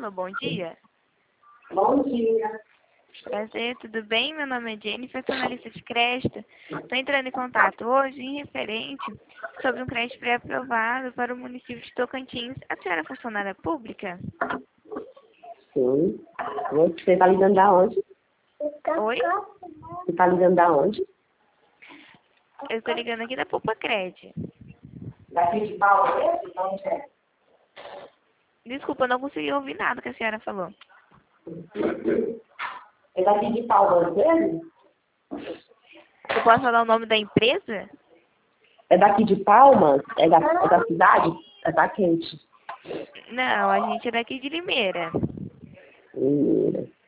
Alô, bom dia. Bom dia. Prazer, tudo bem? Meu nome é Jennifer, sou analista de crédito. Estou entrando em contato hoje em referente sobre um crédito pré-aprovado para o município de Tocantins. A senhora é funcionária pública? Sim. Você está ligando da onde? Oi? Você está ligando da onde? Eu estou ligando aqui da Poupa Cred. Daqui de Paulo mesmo? De onde é? Desculpa, eu não consegui ouvir nada que a senhora falou. É daqui de Paulo mesmo? Eu posso falar o nome da empresa? É daqui de Palmas? É da cidade? É da quente. Não, a gente é daqui de Limeira. Menina.